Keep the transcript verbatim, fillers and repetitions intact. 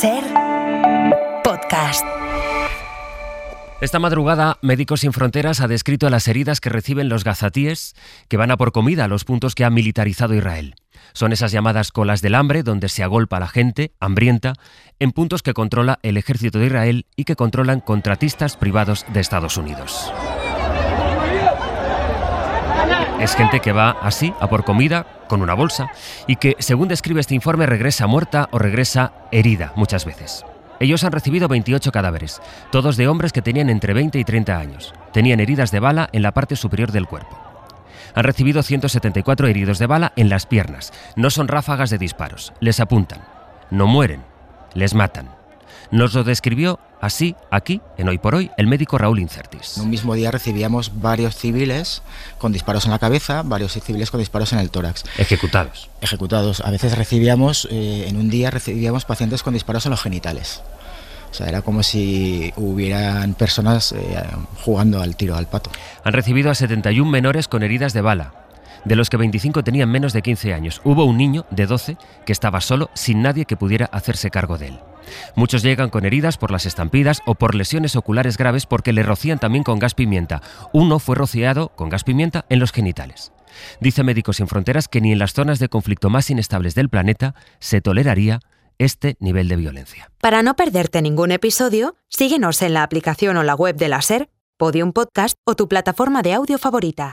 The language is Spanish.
Ser Podcast. Esta madrugada, Médicos Sin Fronteras ha descrito las heridas que reciben los gazatíes que van a por comida a los puntos que ha militarizado Israel. Son esas llamadas colas del hambre, donde se agolpa a la gente, hambrienta, en puntos que controla el ejército de Israel y que controlan contratistas privados de Estados Unidos. Es gente que va así, a por comida, con una bolsa, y que, según describe este informe, regresa muerta o regresa herida muchas veces. Ellos han recibido veintiocho cadáveres, todos de hombres que tenían entre veinte y treinta años. Tenían heridas de bala en la parte superior del cuerpo. Han recibido ciento setenta y cuatro heridos de bala en las piernas. No son ráfagas de disparos, les apuntan. No mueren, les matan. Nos lo describió así, aquí, en Hoy por Hoy, el médico Raúl Incertis. En un mismo día recibíamos varios civiles con disparos en la cabeza, varios civiles con disparos en el tórax. Ejecutados. Ejecutados. A veces recibíamos, eh, en un día recibíamos pacientes con disparos en los genitales. O sea, era como si hubieran personas eh, jugando al tiro al pato. Han recibido a setenta y uno menores con heridas de bala, de los que veinticinco tenían menos de quince años. Hubo un niño de doce que estaba solo, sin nadie que pudiera hacerse cargo de él. Muchos llegan con heridas por las estampidas o por lesiones oculares graves porque le rocían también con gas pimienta. Uno fue rociado con gas pimienta en los genitales. Dice Médicos Sin Fronteras que ni en las zonas de conflicto más inestables del planeta se toleraría este nivel de violencia. Para no perderte ningún episodio, síguenos en la aplicación o la web de la Ser, Podium Podcast o tu plataforma de audio favorita.